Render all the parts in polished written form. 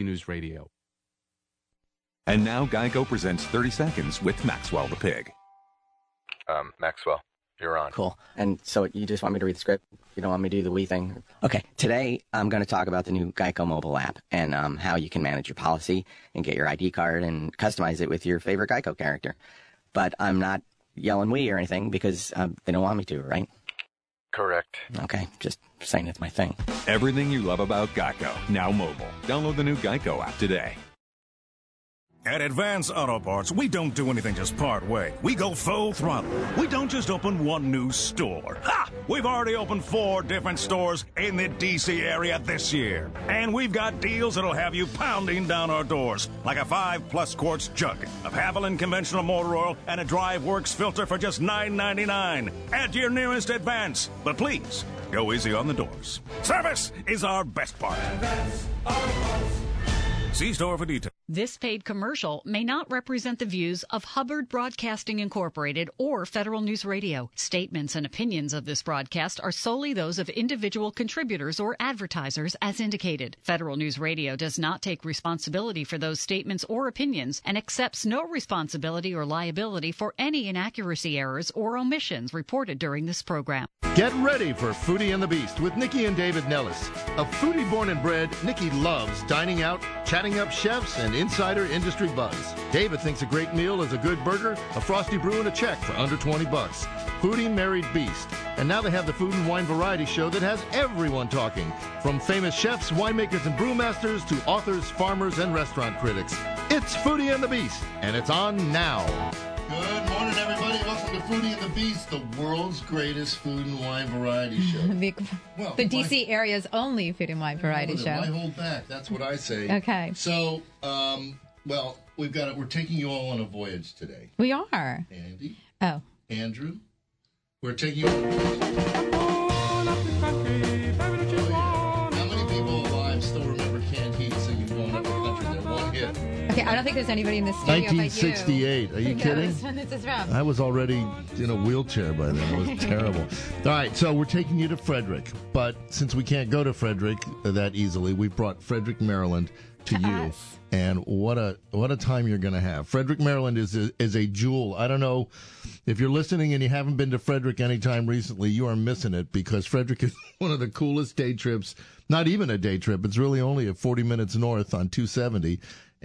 News Radio. And now Geico presents 30 Seconds with Maxwell the Pig. Maxwell, you're on. Cool. And so you just want me to read the script? You don't want me to do the wee thing? Okay. Today, I'm going to talk about the new Geico mobile app and how you can manage your policy and get your ID card and customize it with your favorite Geico character. But I'm not yelling wee or anything because they don't want me to, right? Correct. Okay. Just saying it's my thing. Everything you love about Geico, now mobile. Download the new Geico app today. At Advance Auto Parts, we don't do anything just part way. We go full throttle. We don't just open one new store. Ha! We've already opened 4 different stores in the D.C. area this year. And we've got deals that'll have you pounding down our doors, like a 5+ quarts jug of Haviland conventional motor oil and a DriveWorks filter for just $9.99 at your nearest Advance. But please, go easy on the doors. Service is our best part. Advance Auto Parts. See store for details. This paid commercial may not represent the views of Hubbard Broadcasting Incorporated or Federal News Radio. Statements and opinions of this broadcast are solely those of individual contributors or advertisers as indicated. Federal News Radio does not take responsibility for those statements or opinions and accepts no responsibility or liability for any inaccuracy, errors, or omissions reported during this program. Get ready for Foodie and the Beast with Nikki and David Nellis. A foodie born and bred, Nikki loves dining out, chatting up chefs, and insider industry buzz. David thinks a great meal is a good burger, a frosty brew, and a check for under $20. Foodie married Beast. And now they have the food and wine variety show that has everyone talking, from famous chefs, winemakers, and brewmasters to authors, farmers, and restaurant critics. It's Foodie and the Beast, and it's on now. Good morning, everybody. Welcome to Foodie and the Beast, the world's greatest food and wine variety show. The D.C. area's only food and wine variety show. Why hold back? That's what I say. Okay. So, we're taking you all on a voyage today. We are. Andy. Oh. Andrew. We're taking you on a voyage. How many people alive still remember Canned Heat singing Going Up the Country? That one hit. Okay, I don't think there's anybody in the studio 1968. but Are you kidding? This is from. I was already in a wheelchair by then. It was terrible. All right, so we're taking you to Frederick. But since we can't go to Frederick that easily, we brought Frederick, Maryland to you. Us. And what a time you're going to have. Frederick, Maryland is a jewel. I don't know if you're listening and you haven't been to Frederick anytime recently, you are missing it because Frederick is one of the coolest day trips. Not even a day trip. It's really only 40 minutes north on 270.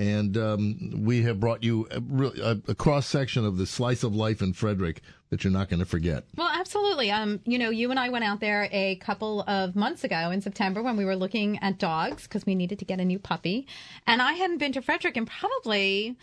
And we have brought you a cross-section of the slice of life in Frederick that you're not going to forget. Well, absolutely. You and I went out there a couple of months ago in September when we were looking at dogs because we needed to get a new puppy. And I hadn't been to Frederick in probably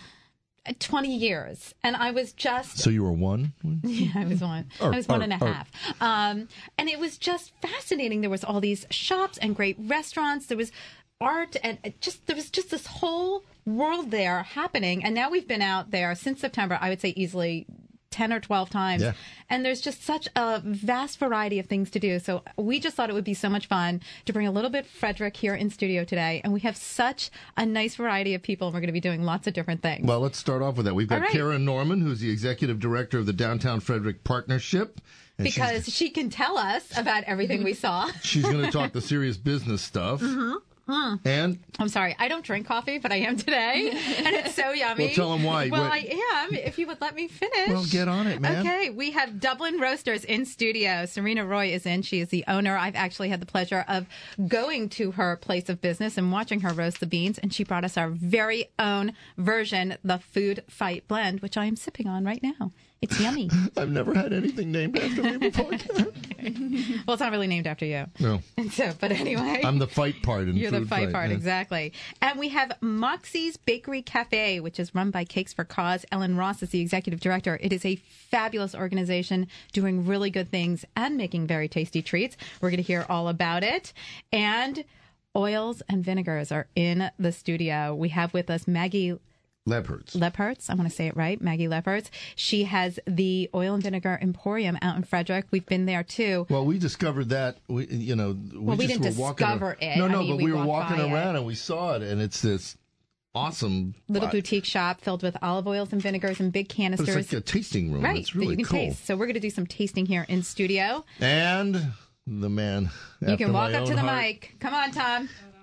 20 years. And I was just... So you were one? Yeah, I was one. I was one and a half. And it was just fascinating. There was all these shops and great restaurants. There was art and there was just this whole world there happening. And now we've been out there since September, I would say easily 10 or 12 times. Yeah. And there's just such a vast variety of things to do. So we just thought it would be so much fun to bring a little bit Frederick here in studio today. And we have such a nice variety of people. And we're going to be doing lots of different things. Well, let's start off with that. We've got Karen Norman, who's the executive director of the Downtown Frederick Partnership. Because she can tell us about everything we saw. She's going to talk the serious business stuff. Mm-hmm. And? I'm sorry, I don't drink coffee, but I am today. And it's so yummy. Well, tell them why. Well, I am, if you would let me finish. Well, get on it, man. Okay, we have Dublin Roasters in studio. Serena Roy is in. She is the owner. I've actually had the pleasure of going to her place of business and watching her roast the beans. And she brought us our very own version, the Food Fight Blend, which I am sipping on right now. It's yummy. I've never had anything named after me before. Okay. Well, it's not really named after you. No. But anyway. I'm the fight part in You're Food the fight part, yeah. Exactly. And we have Moxie's Bakery Cafe, which is run by Cakes for Cause. Ellen Ross is the executive director. It is a fabulous organization doing really good things and making very tasty treats. We're going to hear all about it. And oils and vinegars are in the studio. We have with us Maggie Leppertz. I want to say it right. Maggie Leppertz. She has the Oil and Vinegar Emporium out in Frederick. We've been there too. Well, we discovered that. We didn't discover it. No, but we were walking around and we saw it, and it's this awesome little boutique shop filled with olive oils and vinegars and big canisters. But it's like a tasting room. Right, it's really that you can cool. taste. So we're going to do some tasting here in studio. And the man. You can walk up to the heart. mic. Come on, Tom.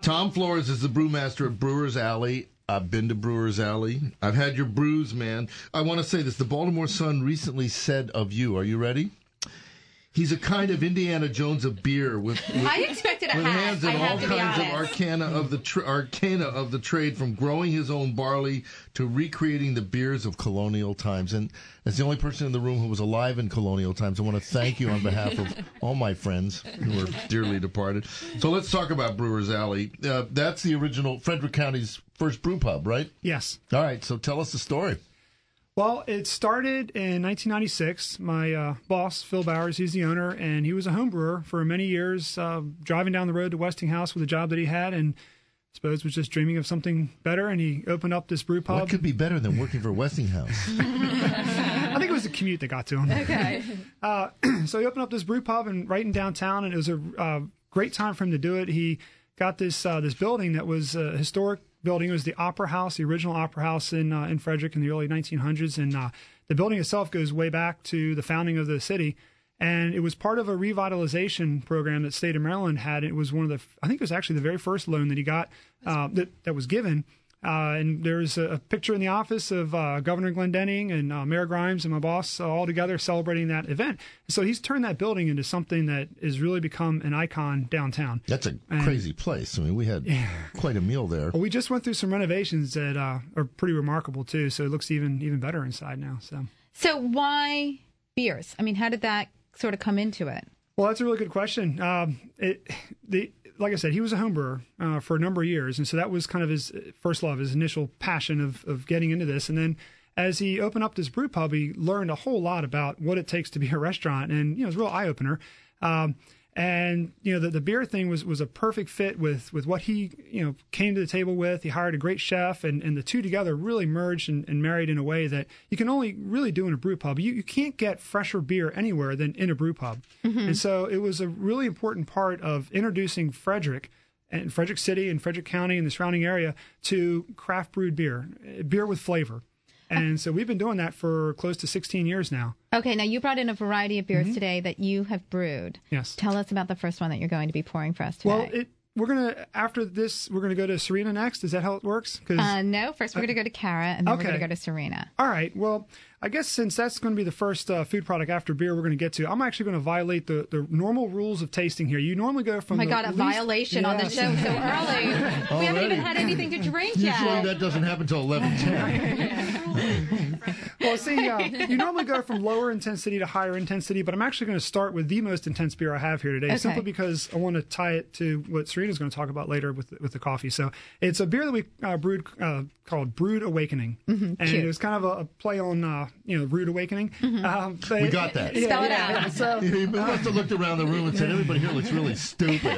Tom Flores is the brewmaster at Brewers Alley. I've been to Brewers Alley. I've had your brews, man. I want to say this. The Baltimore Sun recently said of you, are you ready? He's a kind of Indiana Jones of beer with I expected a with hat. hands in I all have to be kinds of honest. arcana of the trade, from growing his own barley to recreating the beers of colonial times. And as the only person in the room who was alive in colonial times, I want to thank you on behalf of all my friends who are dearly departed. So let's talk about Brewers Alley. That's the original Frederick County's first brew pub, right? Yes. All right, so tell us the story. Well, it started in 1996. My boss, Phil Bowers, he's the owner, and he was a home brewer for many years, driving down the road to Westinghouse with a job that he had, and I suppose was just dreaming of something better, and he opened up this brew pub. What could be better than working for Westinghouse? I think it was the commute that got to him. Okay. So he opened up this brew pub right in downtown, and it was a great time for him to do it. He got this building that was a historic building. It was the Opera House, the original Opera House in Frederick in the early 1900s, and the building itself goes way back to the founding of the city. And it was part of a revitalization program that State of Maryland had. It was one of I think it was actually the very first loan that he got that was given. And there's a picture in the office of Governor Glendening and Mayor Grimes and my boss all together celebrating that event. So he's turned that building into something that has really become an icon downtown. That's a crazy place. I mean, we had quite a meal there. Well, we just went through some renovations that are pretty remarkable, too. So it looks even better inside now. So why beers? I mean, how did that sort of come into it? Well, that's a really good question. Like I said, he was a home brewer for a number of years, and so that was kind of his first love, his initial passion of getting into this. And then as he opened up this brew pub, he learned a whole lot about what it takes to be a restaurant, and it was a real eye-opener. And the beer thing was a perfect fit with what he came to the table with. He hired a great chef, and the two together really merged and married in a way that you can only really do in a brew pub. You can't get fresher beer anywhere than in a brew pub. Mm-hmm. And so it was a really important part of introducing Frederick and Frederick City and Frederick County and the surrounding area to craft brewed beer with flavor. And so we've been doing that for close to 16 years now. Okay, now you brought in a variety of beers today that you have brewed. Yes. Tell us about the first one that you're going to be pouring for us today. Well, after this, we're going to go to Serena next. Is that how it works? No, first we're going to go to Cara, and then we're going to go to Serena. All right. Well, I guess since that's going to be the first food product after beer we're going to get to, I'm actually going to violate the normal rules of tasting here. You normally go from violation on the show so early. We haven't even had anything to drink yet. Usually that doesn't happen until 11:10. Well, see, you normally go from lower intensity to higher intensity, but I'm actually going to start with the most intense beer I have here today, simply because I want to tie it to what Serena's going to talk about later with the coffee. So it's a beer that we brewed called Brewed Awakening, and it was kind of a play on Rude Awakening. Mm-hmm. We got that. Spell it out. So he must have looked around the room and said, "Everybody here looks really stupid."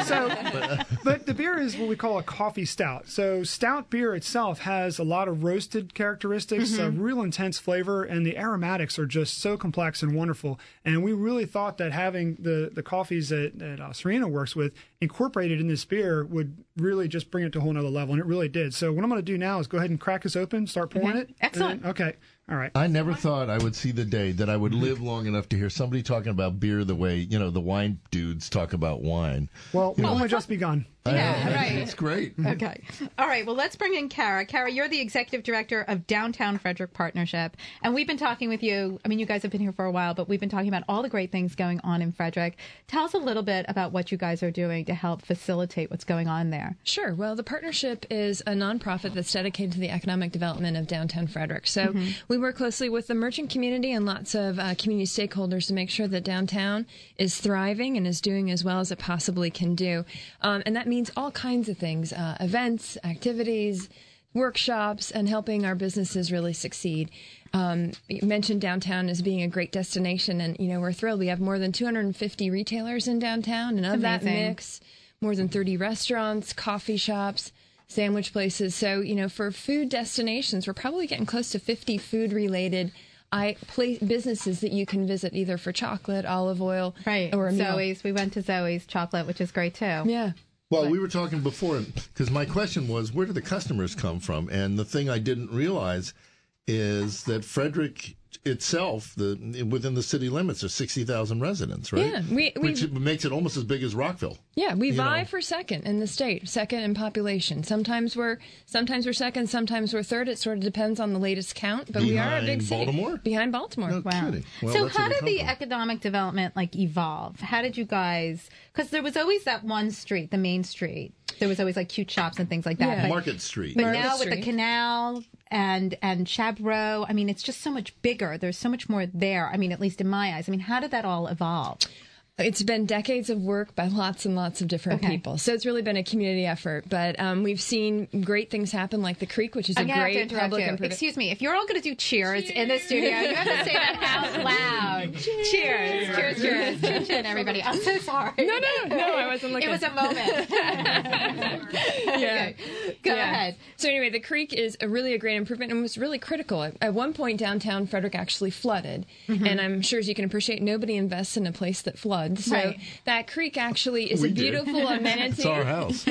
But the beer is what we call a coffee stout. So stout beer itself has a lot of roasted characteristics, a real intense flavor, and the aromatics are just so complex and wonderful. And we really thought that having the coffees that Serena works with incorporated in this beer would really just bring it to a whole nother level, and it really did. So what I'm going to do now is go ahead and crack this open, start pouring it. Excellent. Okay. All right. I never thought I would see the day that I would live long enough to hear somebody talking about beer the way, the wine dudes talk about wine. Well, we've only just begun. Yeah, right. It's great. Okay. All right. Well, let's bring in Cara. Cara, you're the executive director of Downtown Frederick Partnership. And we've been talking with you. I mean, you guys have been here for a while, but we've been talking about all the great things going on in Frederick. Tell us a little bit about what you guys are doing to help facilitate what's going on there. Sure. Well, the partnership is a nonprofit that's dedicated to the economic development of downtown Frederick. So we work closely with the merchant community and lots of community stakeholders to make sure that downtown is thriving and is doing as well as it possibly can do. And that means all kinds of things, events, activities, workshops, and helping our businesses really succeed. You mentioned downtown as being a great destination, and we're thrilled. We have more than 250 retailers in downtown, and of that mix, more than 30 restaurants, coffee shops, sandwich places. So, for food destinations, we're probably getting close to 50 food-related businesses that you can visit either for chocolate, olive oil, or a meal. Zoe's. We went to Zoe's Chocolate, which is great too. Yeah. Well, we were talking before, because my question was, where do the customers come from? And the thing I didn't realize is that Frederick itself, within the city limits, there's 60,000 residents, right? Yeah, which makes it almost as big as Rockville. Yeah, we vie for second in the state, second in population. Sometimes we're second, sometimes we're third. It sort of depends on the latest count, but we are a big city. Behind Baltimore. No kidding. Well, so how did the economic development evolve? How did you guys? Because there was always that one street, the main street. There was always cute shops and things like that. Yeah. But, Market Street. But now with the canal and Chabreau, I mean, it's just so much bigger. There's so much more there. I mean, at least in my eyes. I mean, how did that all evolve? It's been decades of work by lots and lots of different people. So it's really been a community effort. But we've seen great things happen, like the Creek, which is a great public improvement. Excuse me. If you're all going to do cheers in the studio, you have to say that out loud. Cheers. Cheers, cheers. Chin chin, everybody. I'm so sorry. No, I wasn't looking. It was a moment. Yeah. Okay. Go ahead. So anyway, the Creek is really a great improvement and was really critical. At one point, downtown Frederick actually flooded. Mm-hmm. And I'm sure, as you can appreciate, nobody invests in a place that floods. So that creek actually is a beautiful amenity. It's our house.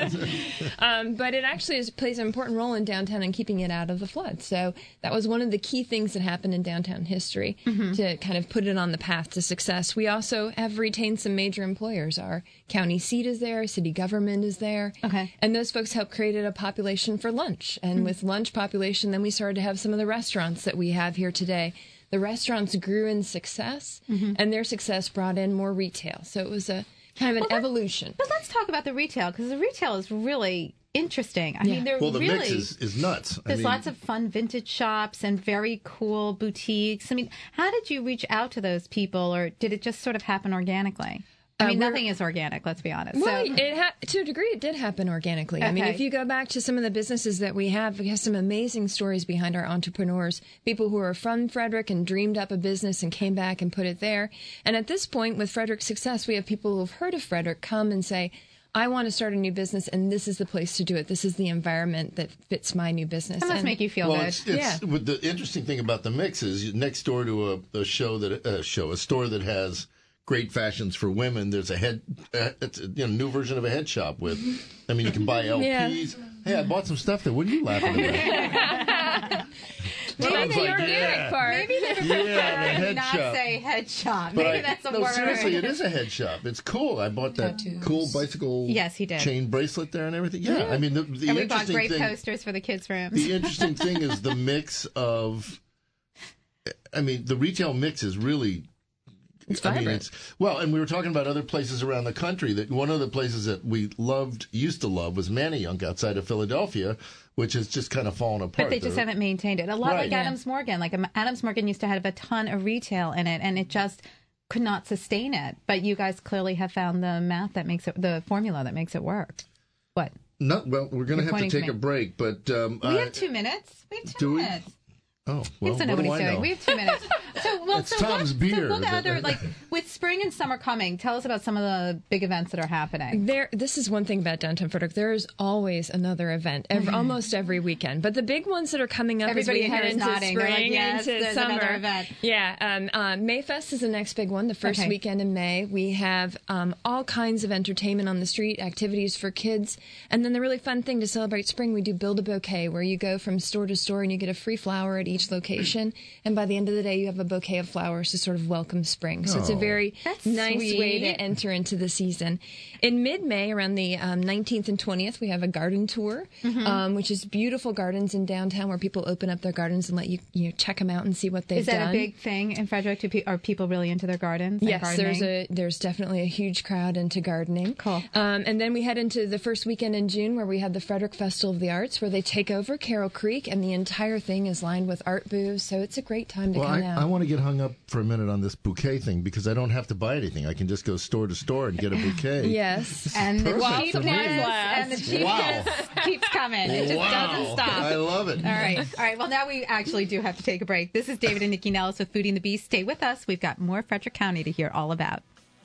But it actually plays an important role in downtown in keeping it out of the flood. So that was one of the key things that happened in downtown history to kind of put it on the path to success. We also have retained some major employers. Our county seat is there, city government is there. Okay. And those folks helped create a population for lunch. And with lunch population, then we started to have some of the restaurants that we have here today. The restaurants grew in success, and their success brought in more retail. So it was a kind of an evolution. But let's talk about the retail, because the retail is really interesting. I mean, the mix is nuts. There's lots of fun vintage shops and very cool boutiques. I mean, how did you reach out to those people, or did it just sort of happen organically? I mean, nothing is organic, let's be honest. Well, to a degree, it did happen organically. I mean, if you go back to some of the businesses that we have some amazing stories behind our entrepreneurs, people who are from Frederick and dreamed up a business and came back and put it there. And at this point, with Frederick's success, we have people who have heard of Frederick come and say, I want to start a new business, and this is the place to do it. This is the environment that fits my new business. That must make you feel good. With the interesting thing about the mix is next door to a store that has great fashions for women. There's it's a new version of a head shop with. I mean, you can buy LPs. Yeah. Hey, I bought some stuff there. What are you laughing about? Maybe the organic part. Maybe they prefer not shop. Say head shop. But Maybe that's a word. No, seriously, it is a head shop. It's cool. I bought that cool bicycle chain bracelet there and everything. Yeah, I mean, the and we bought interesting great thing, posters for the kids' rooms. The interesting thing is the mix of. I mean, the retail mix is really. It's vibrant. And we were talking about other places around the country. That one of the places that we used to love, was Manayunk outside of Philadelphia, which has just kind of fallen apart. But they just haven't maintained it. A lot like Adams Morgan. Like Adams Morgan used to have a ton of retail in it, and it just could not sustain it. But you guys clearly have found the formula that makes it work. What? No, well, we're going to have to take a break, but we have 2 minutes. We have 2 minutes. Oh, well, what do I know? We have 2 minutes. It's Tom's beer. So what other, with spring and summer coming, tell us about some of the big events that are happening. This is one thing about downtown Frederick. There is always another event, almost every weekend. But the big ones that are coming up Everybody as we head into spring yes, into summer. Another event. Yeah, Mayfest is the next big one, the first weekend in May. We have all kinds of entertainment on the street, activities for kids. And then the really fun thing to celebrate spring, we do Build a Bouquet, where you go from store to store and you get a free flower at each location. And by the end of the day, you have a bouquet of flowers to sort of welcome spring. So it's a very nice way to enter into the season. In mid-May, around the 19th and 20th, we have a garden tour, which is beautiful gardens in downtown where people open up their gardens and let you check them out and see what they've done. Is that a big thing in Frederick? Are people really into their gardens? Yes, there's definitely a huge crowd into gardening. Cool. And then we head into the first weekend in June where we have the Frederick Festival of the Arts, where they take over Carroll Creek, and the entire thing is lined with art booths. So it's a great time to come out. I want to get hung up for a minute on this bouquet thing, because I don't have to buy anything. I can just go store to store and get a bouquet. Yes. And the cheapness keeps coming. It just doesn't stop. I love it. All right. Well, now we actually do have to take a break. This is David and Nikki Nellis with Foodie and the Beast. Stay with us. We've got more Frederick County to hear all about.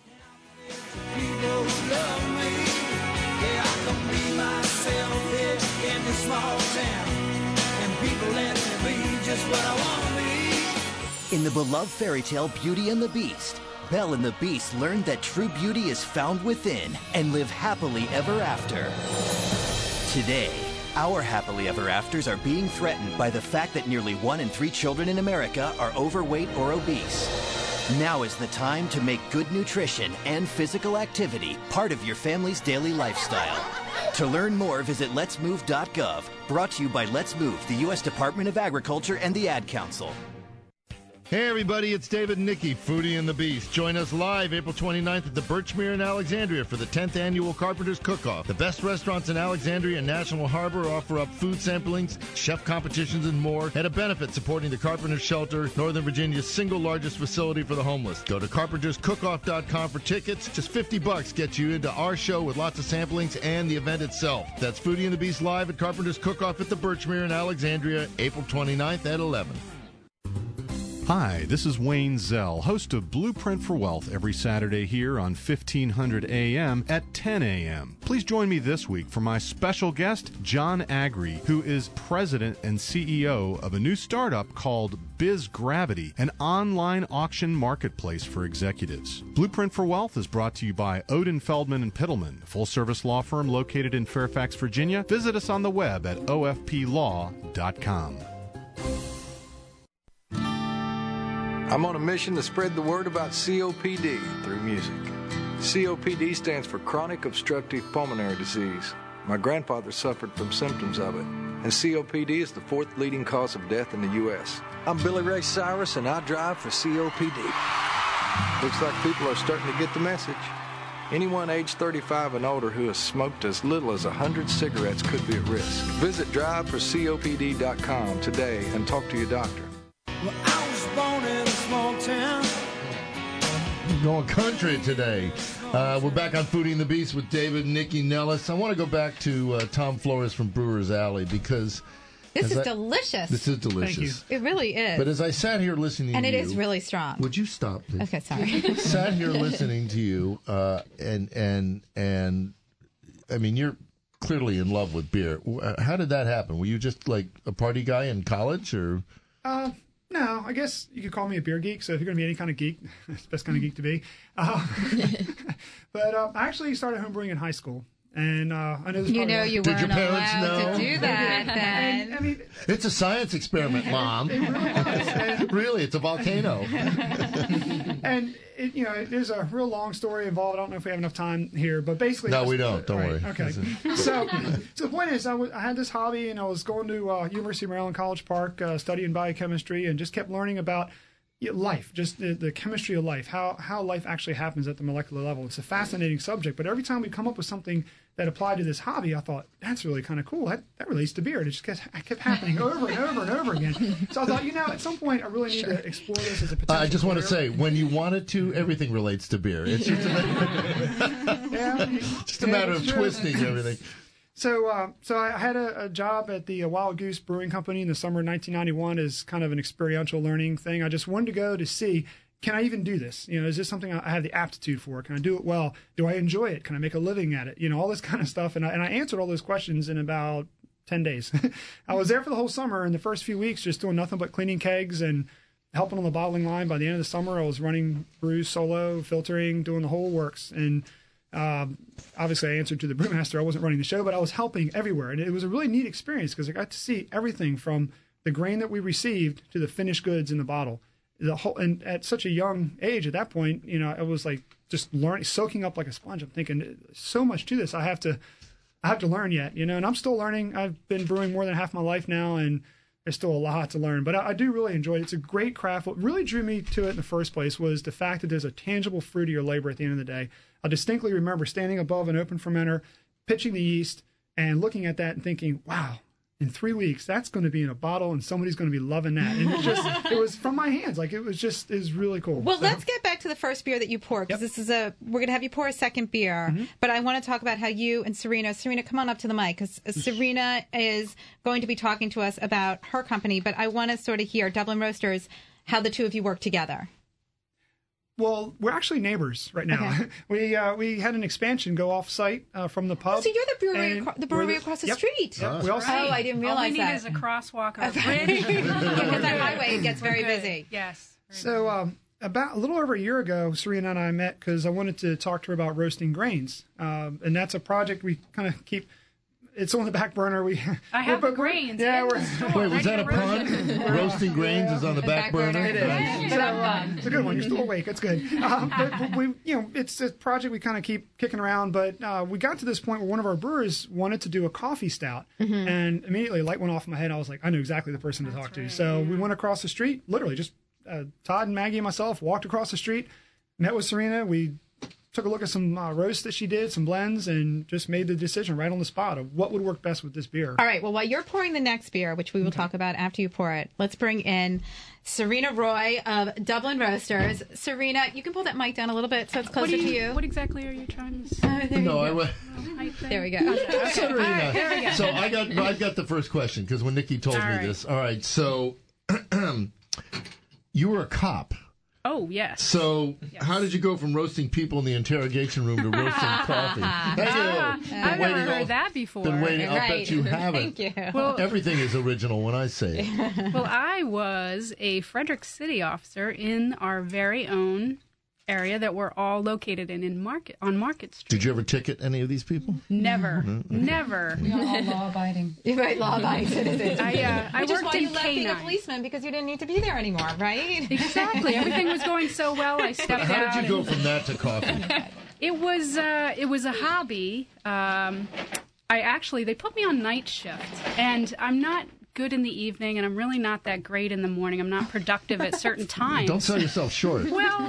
In the beloved fairy tale Beauty and the Beast, Belle and the Beast learned that true beauty is found within and live happily ever after. Today, Our happily ever afters are being threatened by the fact that nearly 1 in 3 children in America are overweight or obese. Now is the time to make good nutrition and physical activity part of your family's daily lifestyle. To learn more, visit letsmove.gov. Brought to you by Let's Move, the U.S. Department of Agriculture and the Ad Council. Hey, everybody, it's David and Nikki, Foodie and the Beast. Join us live April 29th at the Birchmere in Alexandria for the 10th Annual Carpenters Cook-Off. The best restaurants in Alexandria and National Harbor offer up food samplings, chef competitions, and more at a benefit supporting the Carpenters Shelter, Northern Virginia's single largest facility for the homeless. Go to carpenterscookoff.com for tickets. Just $50 gets you into our show with lots of samplings and the event itself. That's Foodie and the Beast live at Carpenters Cook-Off at the Birchmere in Alexandria, April 29th at 11. Hi, this is Wayne Zell, host of Blueprint for Wealth every Saturday here on 1500 AM at 10 a.m. Please join me this week for my special guest, John Agri, who is president and CEO of a new startup called BizGravity, an online auction marketplace for executives. Blueprint for Wealth is brought to you by Odin Feldman and Pittleman, a full-service law firm located in Fairfax, Virginia. Visit us on the web at ofplaw.com. I'm on a mission to spread the word about COPD through music. COPD stands for Chronic Obstructive Pulmonary Disease. My grandfather suffered from symptoms of it, and COPD is the 4th leading cause of death in the U.S. I'm Billy Ray Cyrus, and I drive for COPD. Looks like people are starting to get the message. Anyone age 35 and older who has smoked as little as 100 cigarettes could be at risk. Visit driveforcopd.com today and talk to your doctor. Well, I was born in a small town. Going country today. We're back on Foodie and the Beast with David and Nikki Nellis. I want to go back to Tom Flores from Brewer's Alley because... This is delicious. This is delicious. Thank you. It really is. But as I sat here listening to you... And it is really strong. Would you stop, please? Okay, sorry. Sat here listening to you, and I mean, you're clearly in love with beer. How did that happen? Were you just like a party guy in college, or...? No, I guess you could call me a beer geek. So if you're going to be any kind of geek, it's the best kind of geek to be. But I actually started homebrewing in high school. And I know this you weren't allowed to do that then. I mean, it's a science experiment, Mom. It really was. Really, it's a volcano. And there's a real long story involved. I don't know if we have enough time here, but basically, no, we don't. Don't worry. Okay. So the point is, I had this hobby, and I was going to University of Maryland College Park, studying biochemistry, and just kept learning about life, just the chemistry of life, how life actually happens at the molecular level. It's a fascinating subject, but every time we come up with something that applied to this hobby, I thought, that's really kind of cool. That relates to beer. And it just kept happening over and over and over again. So I thought, at some point I really need to explore this as a potential I just want to say, when you wanted to, everything relates to beer. It's just a matter of twisting everything. So I had a job at the Wild Goose Brewing Company in the summer of 1991 as kind of an experiential learning thing. I just wanted to go to see, can I even do this? Is this something I have the aptitude for? Can I do it well? Do I enjoy it? Can I make a living at it? All this kind of stuff. And I answered all those questions in about 10 days. I was there for the whole summer, and the first few weeks just doing nothing but cleaning kegs and helping on the bottling line. By the end of the summer, I was running brews solo, filtering, doing the whole works. And obviously I answered to the brewmaster. I wasn't running the show, but I was helping everywhere. And it was a really neat experience because I got to see everything from the grain that we received to the finished goods in the bottle. And at such a young age, at that point, I was like just learning, soaking up like a sponge. I'm thinking so much to this. I have to learn yet, and I'm still learning. I've been brewing more than half my life now, and there's still a lot to learn. But I do really enjoy it. It's a great craft. What really drew me to it in the first place was the fact that there's a tangible fruit of your labor at the end of the day. I distinctly remember standing above an open fermenter, pitching the yeast, and looking at that and thinking, wow, in 3 weeks, that's going to be in a bottle and somebody's going to be loving that. And it was from my hands. Like, it was really cool. Well, let's get back to the first beer that you poured, because we're going to have you pour a second beer. Mm-hmm. But I want to talk about how you and Serena, come on up to the mic, because Serena is going to be talking to us about her company. But I want to sort of hear, Dublin Roasters, how the two of you work together. Well, we're actually neighbors right now. Okay. We had an expansion go off site from the pub. Oh, so you're the brewery across the street. We all I didn't realize that. All we need is a crosswalk or a bridge. Because that highway gets very busy. Yes. So about a little over a year ago, Serena and I met because I wanted to talk to her about roasting grains. And that's a project we kind of keep it's on the back burner. I have the grains. Yeah, wait, was that a pun? Roasting grains is on the back burner. It is. It's a good one. You're still awake. That's good. But we, it's a project we kind of keep kicking around. But we got to this point where one of our brewers wanted to do a coffee stout, and immediately a light went off in my head. I was like, I knew exactly the person to talk to. So we went across the street, literally just Todd and Maggie and myself walked across the street, met with Serena. We took a look at some roasts that she did, some blends, and just made the decision right on the spot of what would work best with this beer. All right. Well, while you're pouring the next beer, which we will talk about after you pour it, let's bring in Serena Roy of Dublin Roasters. Serena, you can pull that mic down a little bit so it's closer to you. What exactly are you trying to say? There we go. Serena. There we go. So I got the first question because when Nikki told me this. All right. So you were a cop. Oh, yes. So how did you go from roasting people in the interrogation room to roasting coffee? I've never heard that before. Been waiting. I'll bet you haven't. Thank you. Well, everything is original when I say it. Well, I was a Frederick City officer in our very own area that we're all located on Market Street. Did you ever ticket any of these people? Never. Never. We are all law-abiding. You're right, law-abiding citizens. I Which is worked why in you left being a K9. policeman, because you didn't need to be there anymore, right? Exactly. Everything was going so well, I stepped out. How did you go from that to coffee? It was a hobby. They put me on night shift, and I'm not good in the evening, and I'm really not that great in the morning. I'm not productive at certain times. Don't sell yourself short. Well,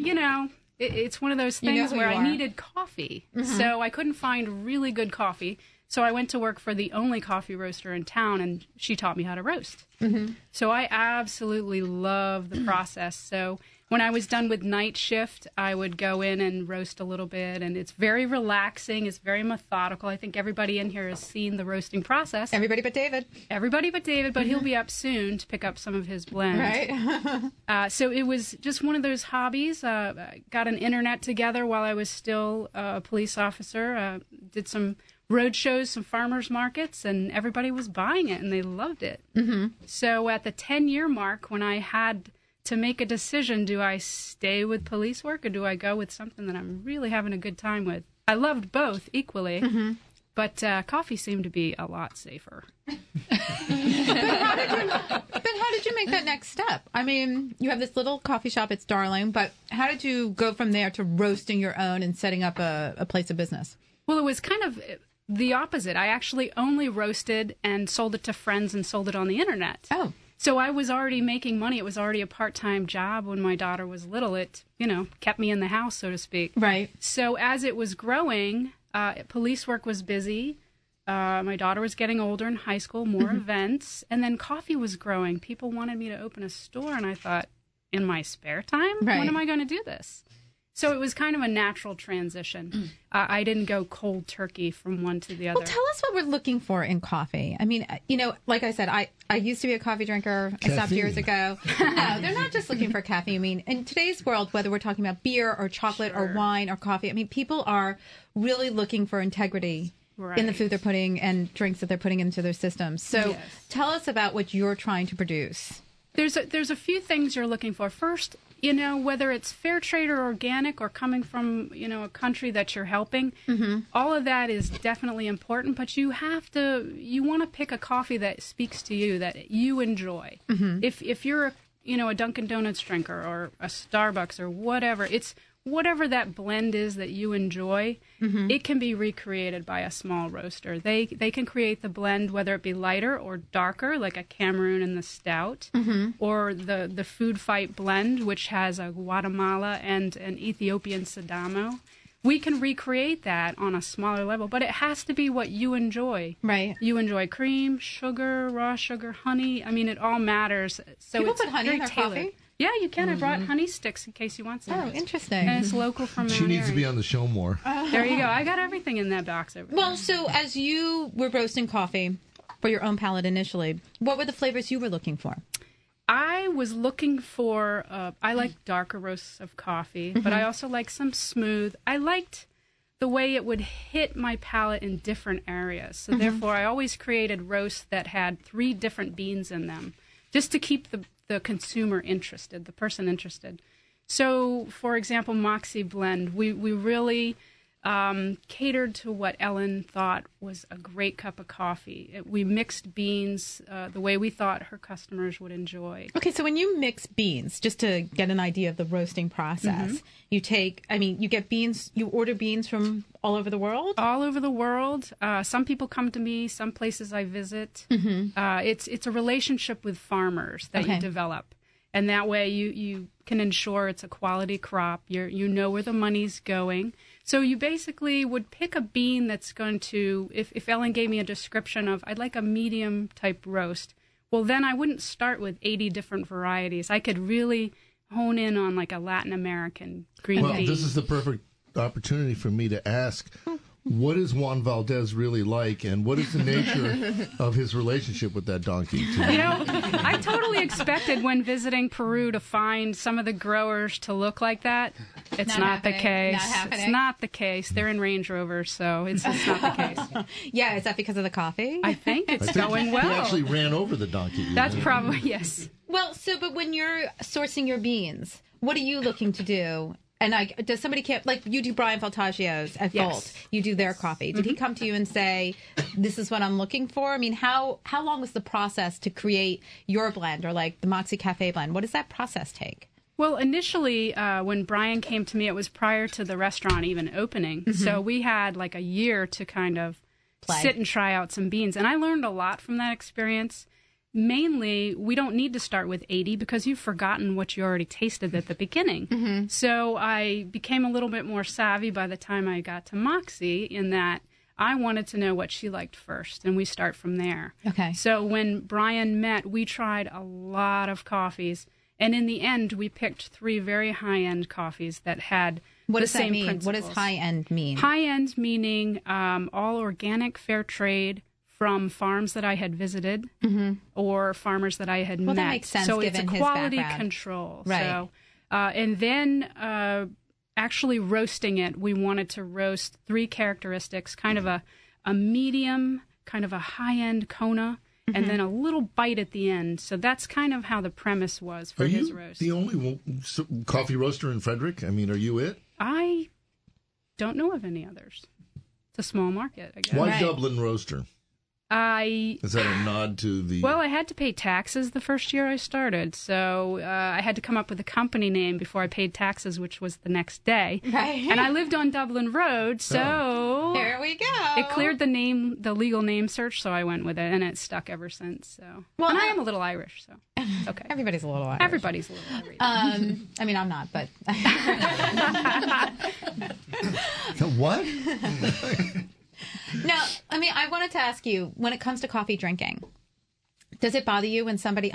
it's one of those things where I needed coffee. So I couldn't find really good coffee. So I went to work for the only coffee roaster in town, and she taught me how to roast. So I absolutely love the process. So when I was done with night shift, I would go in and roast a little bit, and it's very relaxing. It's very methodical. I think everybody in here has seen the roasting process. Everybody but David. But he'll be up soon to pick up some of his blends. Right. So it was just one of those hobbies. Got an internet together while I was still a police officer. Did some road shows, some farmers markets, and everybody was buying it, and they loved it. So at the 10-year mark, when I had to make a decision, do I stay with police work or do I go with something that I'm really having a good time with? I loved both equally, but coffee seemed to be a lot safer. But how did you make that next step? I mean, you have this little coffee shop, it's Darling, but how did you go from there to roasting your own and setting up a place of business? Well, it was kind of the opposite. I actually only roasted and sold it to friends and sold it on the internet. Oh. So I was already making money. It was already a part-time job when my daughter was little. It, kept me in the house, so to speak. Right. So as it was growing, police work was busy. My daughter was getting older in high school, more events. And then coffee was growing. People wanted me to open a store, and I thought, in my spare time? Right. When am I going to do this? So it was kind of a natural transition. I didn't go cold turkey from one to the other. Well, tell us what we're looking for in coffee. I mean, like I said, I used to be a coffee drinker. Caffeine. I stopped years ago. No, they're not just looking for caffeine. I mean, in today's world, whether we're talking about beer or chocolate or wine or coffee, I mean, people are really looking for integrity in the food they're putting and drinks that they're putting into their systems. So tell us about what you're trying to produce. There's a few things you're looking for. First, whether it's fair trade or organic or coming from, a country that you're helping, all of that is definitely important, but you want to pick a coffee that speaks to you, that you enjoy. If you're a Dunkin' Donuts drinker or a Starbucks or whatever, it's whatever that blend is that you enjoy, it can be recreated by a small roaster. They can create the blend, whether it be lighter or darker, like a Cameroon and the Stout, or the Food Fight blend, which has a Guatemala and an Ethiopian Sidamo. We can recreate that on a smaller level, but it has to be what you enjoy. Right. You enjoy cream, sugar, raw sugar, honey. I mean, it all matters. So People it's put honey in their tailored. coffee? Yeah, you can. I brought honey sticks in case you want some. Oh, interesting. And it's local from She Mount needs to Airy. be on the show more. There you go. I got everything in that box over there. Well, so as you were roasting coffee for your own palate initially, what were the flavors you were looking for? I was looking for, I like darker roasts of coffee, but I also like some smooth. I liked the way it would hit my palate in different areas. So therefore, I always created roasts that had 3 different beans in them, just to keep the consumer interested, the person interested. So, for example, Moxie Blend, we really catered to what Ellen thought was a great cup of coffee. We mixed beans the way we thought her customers would enjoy. Okay, so when you mix beans, just to get an idea of the roasting process, you get beans, you order beans from all over the world? All over the world. Some people come to me, some places I visit. It's a relationship with farmers that you develop. And that way you can ensure it's a quality crop. You know where the money's going. So you basically would pick a bean that's going to, if Ellen gave me a description of, I'd like a medium type roast, well, then I wouldn't start with 80 different varieties. I could really hone in on like a Latin American green bean. Well, this is the perfect opportunity for me to ask, what is Juan Valdez really like, and what is the nature of his relationship with that donkey? I totally expected when visiting Peru to find some of the growers to look like that. It's not the case. It's not the case. They're in Range Rovers, so it's just not the case. Yeah, is that because of the coffee? I think it's going well. He actually ran over the donkey. That's probably, yes. Well, but when you're sourcing your beans, what are you looking to do? And does somebody you do Brian Faltaggio's at Volt? You do their coffee. Did he come to you and say, "This is what I'm looking for"? I mean, how long was the process to create your blend, or like the Moxie Cafe blend? What does that process take? Well, initially, when Brian came to me, it was prior to the restaurant even opening. So we had like a year to kind of sit and try out some beans, and I learned a lot from that experience. Mainly, we don't need to start with 80 because you've forgotten what you already tasted at the beginning. So I became a little bit more savvy by the time I got to Moxie, in that I wanted to know what she liked first, and we start from there. Okay. So when Brian met, we tried a lot of coffees, and in the end, we picked 3 very high-end coffees that had the same principles. What does high-end mean? High-end meaning all organic, fair trade, from farms that I had visited or farmers that I had met. Well, that makes sense, so given it's a his quality background. control. Right. So, and then actually roasting it, we wanted to roast 3 characteristics, kind of a medium, kind of a high-end Kona, and then a little bite at the end. So that's kind of how the premise was for his roast. Are you the only coffee roaster in Frederick? I mean, are you it? I don't know of any others. It's a small market, I guess. Why Dublin Roaster? Is that a nod to the... Well, I had to pay taxes the first year I started, so I had to come up with a company name before I paid taxes, which was the next day. Right. And I lived on Dublin Road, so... There we go. It cleared the legal name search, so I went with it, and it's stuck ever since. So, and I am a little Irish, so okay. Everybody's a little Irish. Everybody's a little Irish. I mean, I'm not, but... What? Now, I mean, I wanted to ask you, when it comes to coffee drinking, does it bother you when somebody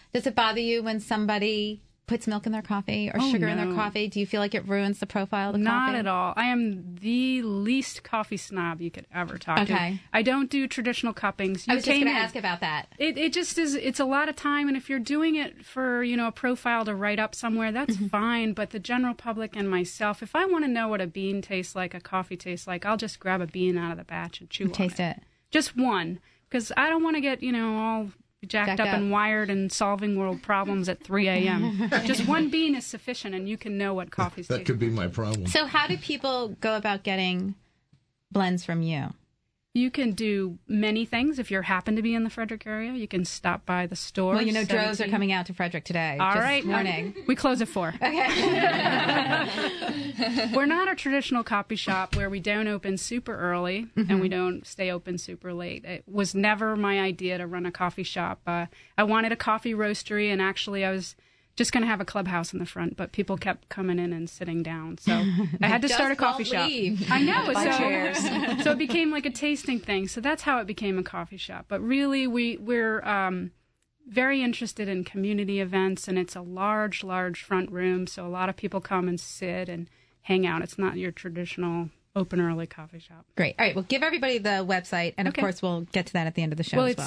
puts milk in their coffee or sugar in their coffee? Do you feel like it ruins the profile of the coffee? Not at all. I am the least coffee snob you could ever talk to. I don't do traditional cuppings. I was just going to ask about that. It just is, it's a lot of time, and if you're doing it for, a profile to write up somewhere, that's fine, but the general public and myself, if I want to know what a bean tastes like, a coffee tastes like, I'll just grab a bean out of the batch and chew on it. Taste it. Just one, because I don't want to get, all... jacked up and wired and solving world problems at 3 a.m. Just one bean is sufficient, and you can know what coffee's That could be my problem. So how do people go about getting blends from you? You can do many things. If you happen to be in the Frederick area, you can stop by the store. Well, Droves are coming out to Frederick today. All right. Morning. We close at 4. Okay. We're not a traditional coffee shop where we don't open super early and we don't stay open super late. It was never my idea to run a coffee shop. I wanted a coffee roastery, and actually I was just going to have a clubhouse in the front, but people kept coming in and sitting down. So I had to start a coffee shop. I know. So it became like a tasting thing. So that's how it became a coffee shop. But really, we're very interested in community events, and it's a large, large front room. So a lot of people come and sit and hang out. It's not your traditional open early coffee shop. Great. All right. Well, give everybody the website, and of course, we'll get to that at the end of the show as well. It's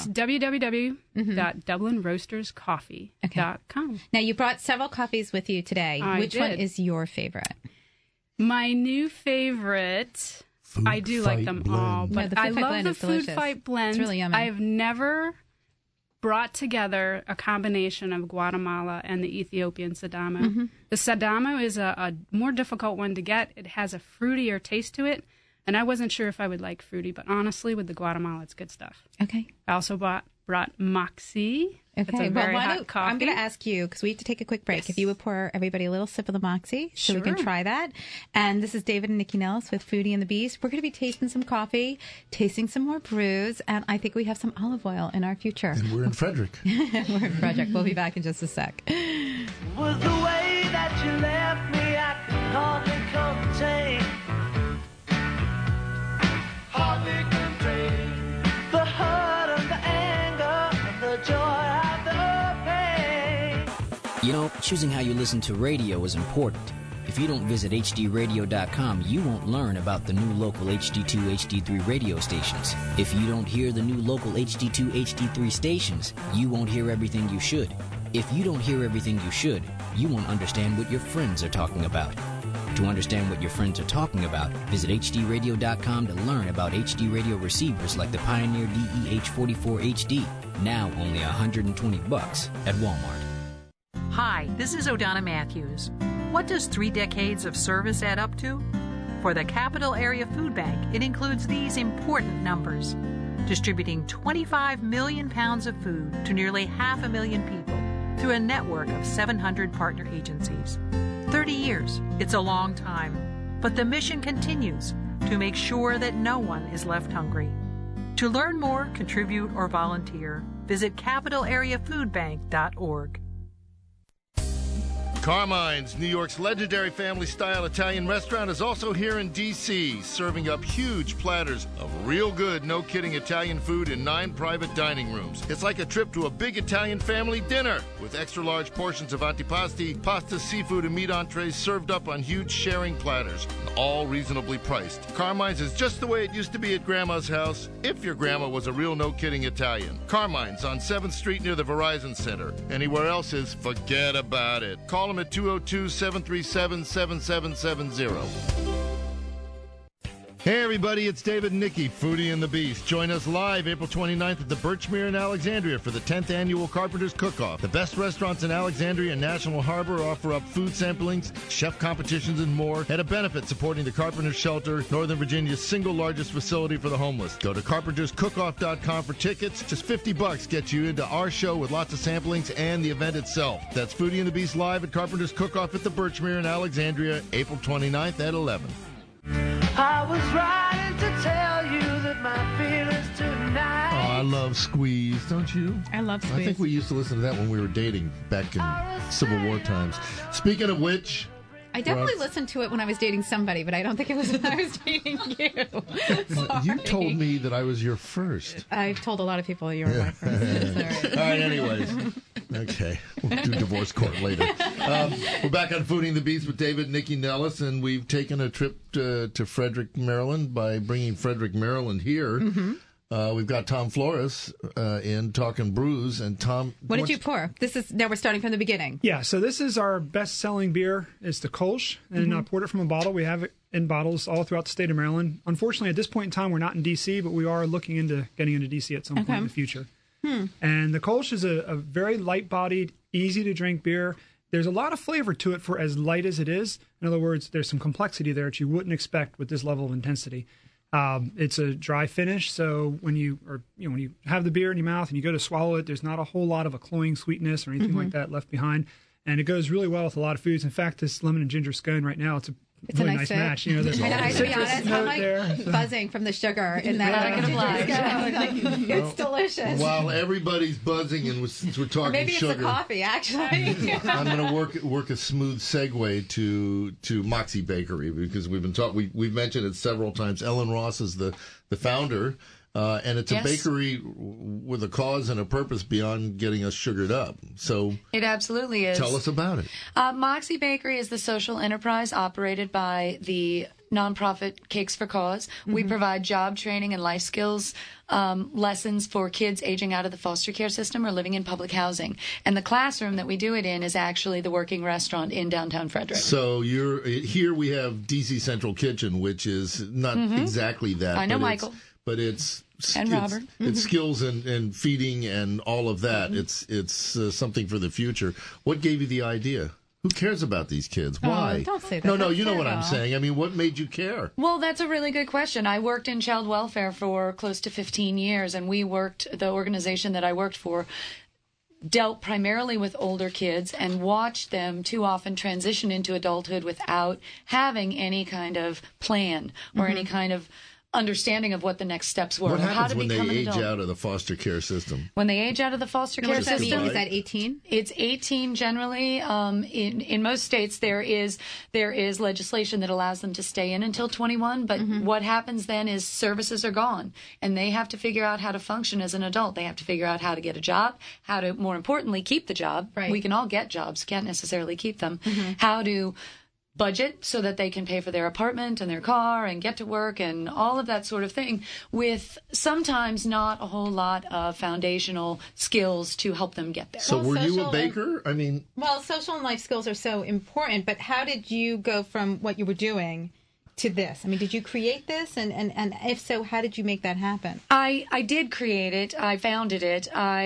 www.dublinroasterscoffee.com. Now, you brought several coffees with you today. Which one is your favorite? My new favorite, I do like them all, but I love the Food Fight blend. It's really yummy. I've never brought together a combination of Guatemala and the Ethiopian Sadamo. Mm-hmm. The Sadamo is a more difficult one to get. It has a fruitier taste to it, and I wasn't sure if I would like fruity, but honestly, with the Guatemala, it's good stuff. Okay. I also brought Moxie. It's Okay, a very hot coffee. I'm going to ask you, because we have to take a quick break, if you would pour everybody a little sip of the Moxie so we can Sure. try that. And this is David and Nikki Nellis with Foodie and the Beast. We're going to be tasting some coffee, tasting some more brews, and I think we have some olive oil in our future. And we're in Frederick. We're in Frederick. We'll be back in just a sec. Was the way that you left me, I could hardly contain. Hardly contain the hurt and the anger and the joy and the pain. You know, choosing how you listen to radio is important. If you don't visit hdradio.com, you won't learn about the new local HD2, HD3 radio stations. If you don't hear the new local HD2, HD3 stations, you won't hear everything you should. If you don't hear everything you should, you won't understand what your friends are talking about. To understand what your friends are talking about, visit hdradio.com to learn about HD radio receivers like the Pioneer DEH44HD, now only $120 at Walmart. Hi, this is O'Donna Matthews. What does 3 decades of service add up to? For the Capital Area Food Bank, it includes these important numbers. Distributing 25 million pounds of food to nearly 500,000 people through a network of 700 partner agencies. 30 years, it's a long time, but the mission continues to make sure that no one is left hungry. To learn more, contribute, or volunteer, visit capitalareafoodbank.org. Carmine's, New York's legendary family-style Italian restaurant, is also here in D.C., serving up huge platters of real good, no-kidding Italian food in 9 private dining rooms. It's like a trip to a big Italian family dinner, with extra-large portions of antipasti, pasta, seafood, and meat entrees served up on huge sharing platters, and all reasonably priced. Carmine's is just the way it used to be at Grandma's house, if your grandma was a real no-kidding Italian. Carmine's on 7th Street near the Verizon Center. Anywhere else is forget about it. Call them at 202-737-7770. Hey everybody, it's David and Nikki, Foodie and the Beast. Join us live April 29th at the Birchmere in Alexandria for the 10th Annual Carpenters Cook-Off. The best restaurants in Alexandria and National Harbor offer up food samplings, chef competitions, and more at a benefit supporting the Carpenters Shelter, Northern Virginia's single largest facility for the homeless. Go to carpenterscookoff.com for tickets. Just $50 gets you into our show with lots of samplings and the event itself. That's Foodie and the Beast live at Carpenters Cook-Off at the Birchmere in Alexandria, April 29th at 11. I was writing to tell you that my feelings tonight. Oh, I love Squeeze, don't you? I love Squeeze. I think we used to listen to that when we were dating back in Civil War times. Speaking of which... I definitely listened to it when I was dating somebody, but I don't think it was when I was dating you. You told me that I was your first. I've told a lot of people you were my first. All right, anyways. Okay, we'll do divorce court later. We're back on Foodie and the Beast with David and Nikki Nellis, and we've taken a trip to Frederick, Maryland by bringing Frederick, Maryland here. Mm-hmm. We've got Tom Flores in talking brews, and Tom. What did you pour? Now we're starting from the beginning. Yeah, so this is our best-selling beer. It's the Kolsch, and I poured it from a bottle. We have it in bottles all throughout the state of Maryland. Unfortunately, at this point in time, we're not in D.C., but we are looking into getting into D.C. at some point in the future. And the Kolsch is a very light-bodied, easy-to-drink beer. There's a lot of flavor to it for as light as it is. In other words, there's some complexity there that you wouldn't expect with this level of intensity. It's a dry finish, so when you have the beer in your mouth and you go to swallow it, there's not a whole lot of a cloying sweetness or anything like that left behind, and it goes really well with a lot of foods. In fact, this lemon and ginger scone right now, it's a really nice match. You know, there's I to be honest, I'm like buzzing from the sugar in that. It's delicious. While everybody's buzzing and we're talking or maybe sugar, it's the coffee, actually. I'm going to work a smooth segue to Moxie Bakery, because we've mentioned it several times. Ellen Ross is the founder. And it's a bakery with a cause and a purpose beyond getting us sugared up. So it absolutely is. Tell us about it. Moxie Bakery is the social enterprise operated by the nonprofit Cakes for Cause. Mm-hmm. We provide job training and life skills lessons for kids aging out of the foster care system or living in public housing. And the classroom that we do it in is actually the working restaurant in downtown Frederick. So here we have DC Central Kitchen, which is not exactly that. I know, Michael. but it's and Robert. It's skills and feeding and all of that. It's something for the future. What gave you the idea? Who cares about these kids? Why? Oh, don't say that. No, That's you know what I'm terrible. saying. I mean, what made you care? Well, that's a really good question. I worked in child welfare for close to 15 years, and the organization that I worked for dealt primarily with older kids and watched them too often transition into adulthood without having any kind of plan or any kind of understanding of what the next steps were. What or how happens to when become they an age adult. out of the foster care system? When they age out of the foster And care what does that mean? system, Is that 18? It's 18 generally. In most states, there is legislation that allows them to stay in until 21. But what happens then is services are gone, and they have to figure out how to function as an adult. They have to figure out how to get a job, how to, more importantly, keep the job. Right. We can all get jobs, can't necessarily keep them. How to budget so that they can pay for their apartment and their car and get to work and all of that sort of thing, with sometimes not a whole lot of foundational skills to help them get there. So were you a baker? I mean... Well, social and life skills are so important, but how did you go from what you were doing to this? I mean, did you create this? And if so, how did you make that happen? I did create it. I founded it.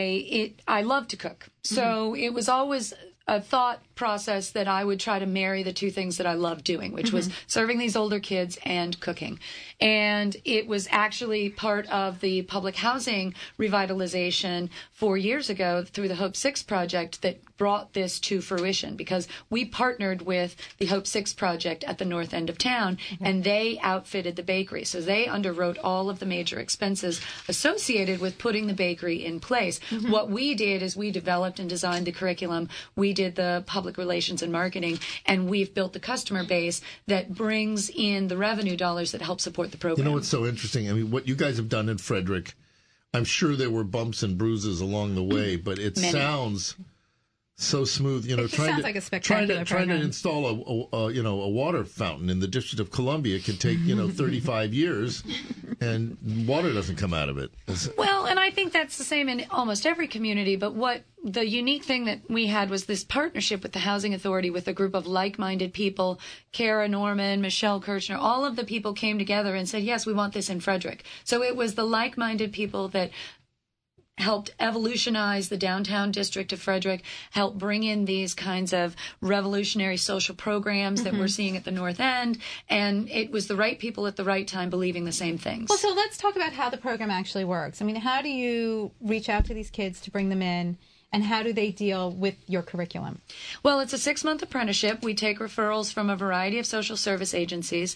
I love to cook. So it was always a thought process that I would try to marry the two things that I loved doing, which was serving these older kids and cooking. And it was actually part of the public housing revitalization 4 years ago through the Hope 6 project that brought this to fruition, because we partnered with the Hope 6 project at the north end of town, and they outfitted the bakery. So they underwrote all of the major expenses associated with putting the bakery in place. What we did is we developed and designed the curriculum. We did the public relations and marketing, and we've built the customer base that brings in the revenue dollars that help support the program. You know what's so interesting? I mean, what you guys have done in Frederick, I'm sure there were bumps and bruises along the way, but it sounds so smooth. You know, It just sounds like a spectacular trying to program. install a water fountain in the District of Columbia can take 35 years, and water doesn't come out of it. Well, and I think that's the same in almost every community, but what the unique thing that we had was this partnership with the Housing Authority with a group of like-minded people. Kara Norman, Michelle Kirchner, all of the people came together and said, yes, we want this in Frederick. So it was the like-minded people that helped evolutionize the downtown district of Frederick, helped bring in these kinds of revolutionary social programs that we're seeing at the North End, and it was the right people at the right time believing the same things. Well, so let's talk about how the program actually works. I mean, how do you reach out to these kids to bring them in? And how do they deal with your curriculum? Well, it's a 6-month apprenticeship. We take referrals from a variety of social service agencies.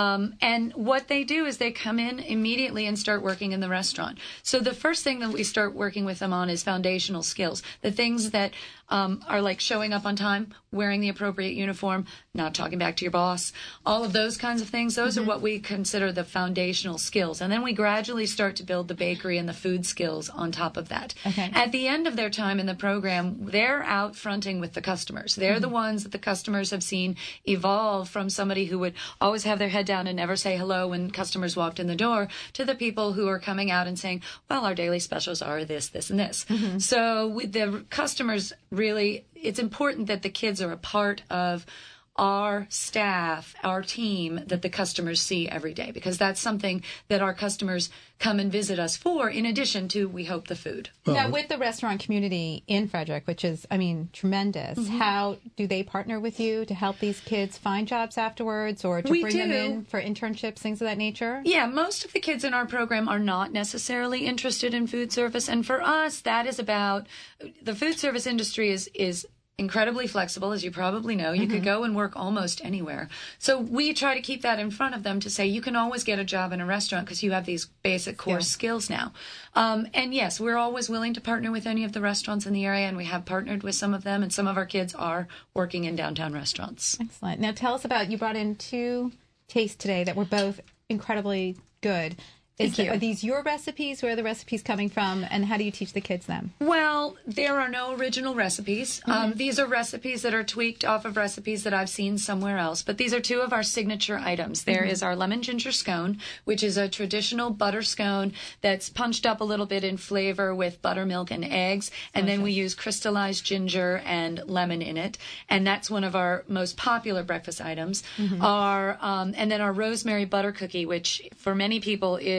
And what they do is they come in immediately and start working in the restaurant. So the first thing that we start working with them on is foundational skills. The things that are like showing up on time, wearing the appropriate uniform, not talking back to your boss, all of those kinds of things. Those are what we consider the foundational skills. And then we gradually start to build the bakery and the food skills on top of that. Okay. At the end of their time in the program, they're out fronting with the customers. They're the ones that the customers have seen evolve from somebody who would always have their head down and never say hello when customers walked in the door to the people who are coming out and saying, well, our daily specials are this, this, and this. So with the customers, really, it's important that the kids are a part of our staff, our team that the customers see every day, because that's something that our customers come and visit us for, in addition to, we hope, the food. Now, with the restaurant community in Frederick, which is, I mean, tremendous, how do they partner with you to help these kids find jobs afterwards, or to bring them in for internships, things of that nature? Yeah, most of the kids in our program are not necessarily interested in food service, and for us, that is about, the food service industry is incredibly flexible, as you probably know. You could go and work almost anywhere. So we try to keep that in front of them to say, you can always get a job in a restaurant because you have these basic core skills now. And yes, we're always willing to partner with any of the restaurants in the area, and we have partnered with some of them, and some of our kids are working in downtown restaurants. Excellent. Now tell us about, you brought in 2 tastes today that were both incredibly good. Are these your recipes? Where are the recipes coming from? And how do you teach the kids them? Well, there are no original recipes. These are recipes that are tweaked off of recipes that I've seen somewhere else. But these are 2 of our signature items. There is our lemon ginger scone, which is a traditional butter scone that's punched up a little bit in flavor with buttermilk and eggs. And then we use crystallized ginger and lemon in it. And that's one of our most popular breakfast items. And then our rosemary butter cookie, which for many people is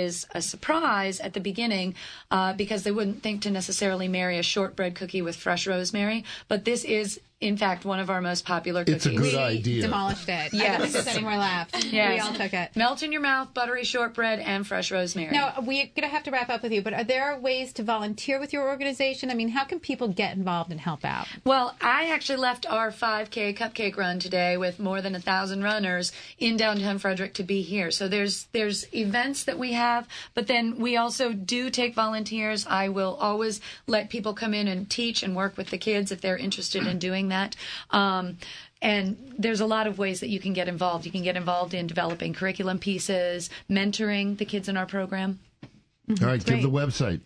is a surprise at the beginning because they wouldn't think to necessarily marry a shortbread cookie with fresh rosemary. But this is, in fact, one of our most popular cookies. It's a good idea. Demolished it. Yes. I don't think there's any more left. Yes. We all took it. Melt in your mouth, buttery shortbread, and fresh rosemary. Now, we're going to have to wrap up with you, but are there ways to volunteer with your organization? I mean, how can people get involved and help out? Well, I actually left our 5K cupcake run today with more than 1,000 runners in downtown Frederick to be here. So there's events that we have, but then we also do take volunteers. I will always let people come in and teach and work with the kids if they're interested in doing that. And there's a lot of ways that you can get involved. You can get involved in developing curriculum pieces, mentoring the kids in our program. All right, give the website.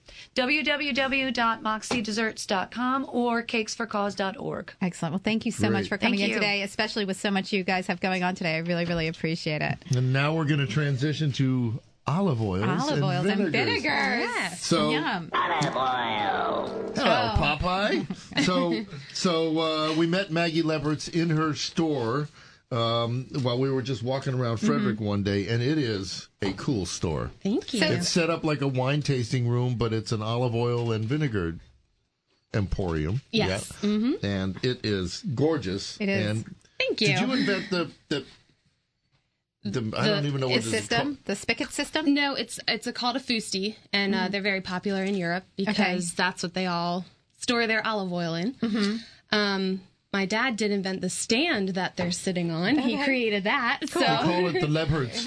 www.moxiedesserts.com or cakesforcause.org. Excellent. Well, thank you so much for coming Thank in you. today, especially with so much you guys have going on today. I really, really appreciate it. And now we're going to transition to olive oils and vinegars. Yes. So- Yum. Olive oil. Hello, Popeye. So we met Maggie Leverts in her store while we were just walking around Frederick one day, and it is a cool store. Thank you. It's set up like a wine tasting room, but it's an olive oil and vinegar emporium. Yes. Yeah. Mm-hmm. And it is gorgeous. It is. And Thank you. Did you invent the I don't even know what this is called. The spigot system? No, it's called a fusti, and they're very popular in Europe because that's what they all store their olive oil in. Mm-hmm. My dad did invent the stand that they're sitting on. Okay. He created that. Cool. So. They call it the Leverts.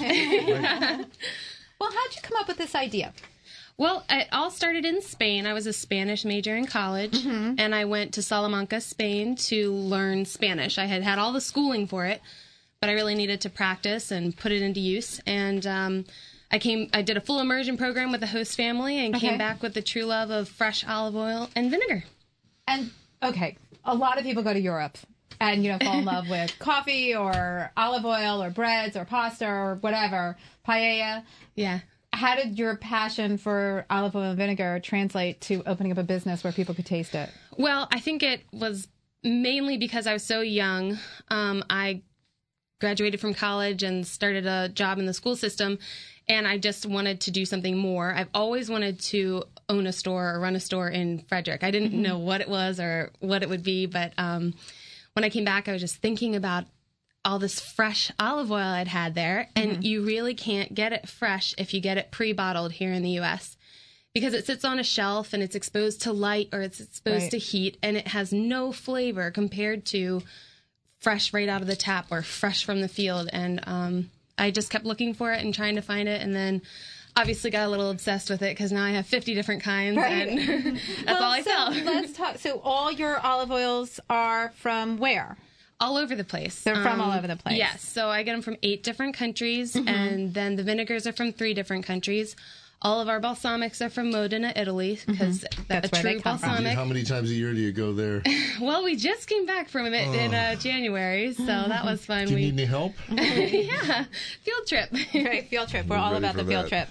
Well, how'd you come up with this idea? Well, it all started in Spain. I was a Spanish major in college, and I went to Salamanca, Spain to learn Spanish. I had all the schooling for it, but I really needed to practice and put it into use. And I did a full immersion program with the host family and came back with the true love of fresh olive oil and vinegar. And, a lot of people go to Europe and, fall in love with coffee or olive oil or breads or pasta or whatever, paella. Yeah. How did your passion for olive oil and vinegar translate to opening up a business where people could taste it? Well, I think it was mainly because I was so young. I graduated from college and started a job in the school system, and I just wanted to do something more. I've always wanted to own a store or run a store in Frederick. I didn't know what it was or what it would be, but when I came back, I was just thinking about all this fresh olive oil I'd had there, and you really can't get it fresh if you get it pre-bottled here in the U.S. because it sits on a shelf and it's exposed to light or it's exposed to heat, and it has no flavor compared to fresh right out of the tap or fresh from the field. And I just kept looking for it and trying to find it, and then obviously got a little obsessed with it because now I have 50 different kinds, and that's all I sell. Let's talk. So all your olive oils are from where? All over the place. They're from all over the place. Yes. So I get them from 8 different countries, and then the vinegars are from 3 different countries. All of our balsamics are from Modena, Italy, because that's a true balsamic. How many times a year do you go there? Well, we just came back from it in January, so that was fun. Do you need any help? Yeah, field trip. Right, field trip. We're all about the field trip.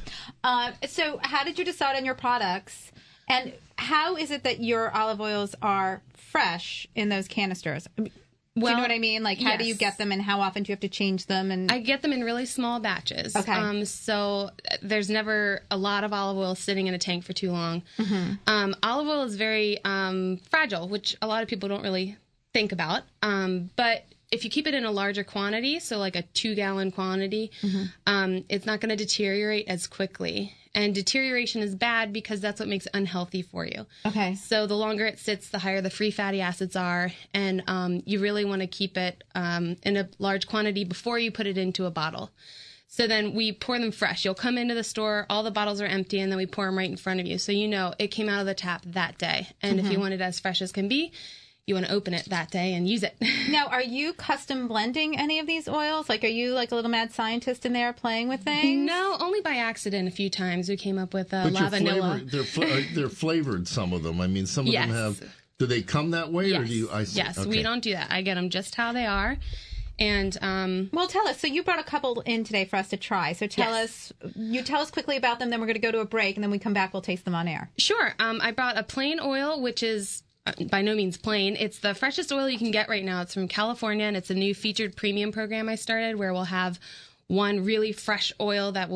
So how did you decide on your products? And how is it that your olive oils are fresh in those canisters? Do you know what I mean? Like, how do you get them, and how often do you have to change them? And I get them in really small batches. Okay. So there's never a lot of olive oil sitting in a tank for too long. Olive oil is very fragile, which a lot of people don't really think about. But if you keep it in a larger quantity, so like a 2-gallon quantity, it's not going to deteriorate as quickly. And deterioration is bad because that's what makes it unhealthy for you. Okay. So the longer it sits, the higher the free fatty acids are. And you really want to keep it in a large quantity before you put it into a bottle. So then we pour them fresh. You'll come into the store, all the bottles are empty, and then we pour them right in front of you. So you know it came out of the tap that day. And if you want it as fresh as can be, you want to open it that day and use it. Now, are you custom blending any of these oils? Like, are you like a little mad scientist in there playing with things? No, only by accident a few times. We came up with But La Vanilla. they're flavored, some of them. I mean, some of them have... Do they come that way, or do you... Yes, we don't do that. I get them just how they are. And well, tell us. So you brought a couple in today for us to try. So tell us quickly about them. Then we're going to go to a break, and then we come back. We'll taste them on air. Sure. I brought a plain oil, which is by no means plain. It's the freshest oil you can get right now. It's from California, and it's a new featured premium program I started where we'll have one really fresh oil that will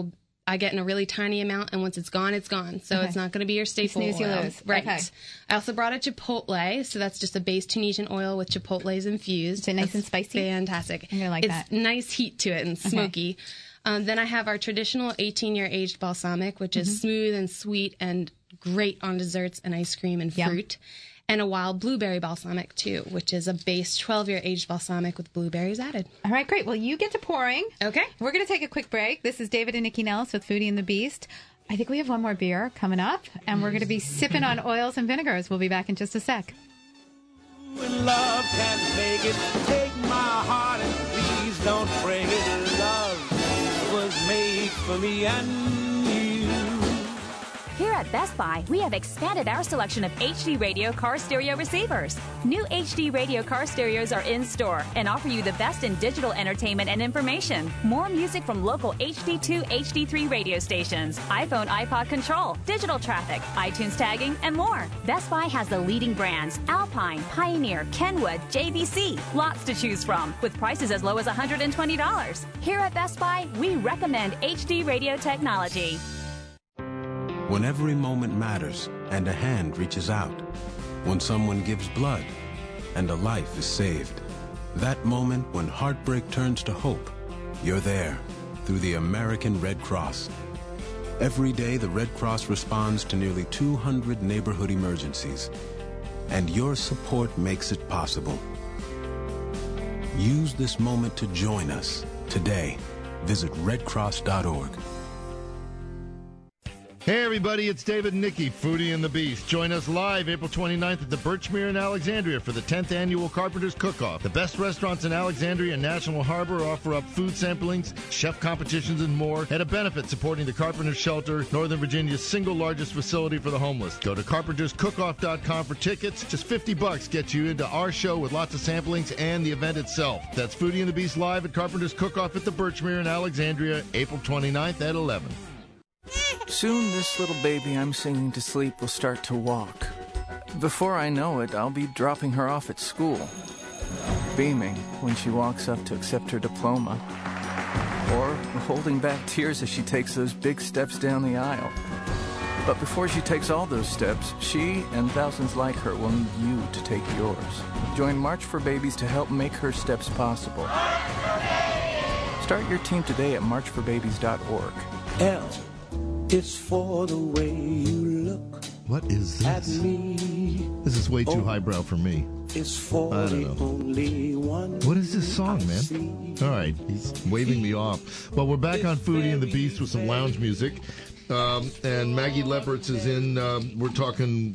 I get in a really tiny amount, and once it's gone, it's gone. So it's not going to be your staple You snooze, oil. you lose. Right. Okay. I also brought a chipotle, so that's just a base Tunisian oil with chipotles infused. Is it nice and spicy? Fantastic. I'm gonna like it's that. nice heat to it and smoky. Then I have our traditional 18-year aged balsamic, which is smooth and sweet and great on desserts and ice cream and fruit. And a wild blueberry balsamic, too, which is a base 12-year aged balsamic with blueberries added. All right, great. Well, you get to pouring. Okay. We're going to take a quick break. This is David and Nikki Nellis with Foodie and the Beast. I think we have one more beer coming up, and we're going to be sipping on oils and vinegars. We'll be back in just a sec. When love can't make it, take my heart and please don't break it. Love was made for me and you. Here at Best Buy, we have expanded our selection of HD radio car stereo receivers. New HD radio car stereos are in store and offer you the best in digital entertainment and information. More music from local HD2, HD3 radio stations, iPhone, iPod control, digital traffic, iTunes tagging, and more. Best Buy has the leading brands: Alpine, Pioneer, Kenwood, JVC. Lots to choose from, with prices as low as $120. Here at Best Buy, we recommend HD radio technology. When every moment matters and a hand reaches out. When someone gives blood and a life is saved. That moment when heartbreak turns to hope. You're there through the American Red Cross. Every day, the Red Cross responds to nearly 200 neighborhood emergencies. And your support makes it possible. Use this moment to join us today. Visit redcross.org. Hey everybody, it's David and Nikki, Foodie and the Beast. Join us live April 29th at the Birchmere in Alexandria for the 10th Annual Carpenters Cook-Off. The best restaurants in Alexandria and National Harbor offer up food samplings, chef competitions, and more at a benefit supporting the Carpenters Shelter, Northern Virginia's single largest facility for the homeless. Go to carpenterscookoff.com for tickets. Just $50 gets you into our show with lots of samplings and the event itself. That's Foodie and the Beast live at Carpenters Cook-Off at the Birchmere in Alexandria, April 29th at 11. Soon this little baby I'm singing to sleep will start to walk. Before I know it, I'll be dropping her off at school, beaming when she walks up to accept her diploma, or holding back tears as she takes those big steps down the aisle. But before she takes all those steps, she and thousands like her will need you to take yours. Join March for Babies to help make her steps possible. Start your team today at marchforbabies.org. L, it's for the way you look. What is at this? me. This is way too highbrow for me. It's for I don't the know. only one. What is this song, man? All right, he's waving me off. Well, we're back on Foodie and the Beast with some lounge music. And Maggie Leppertz is in. We're talking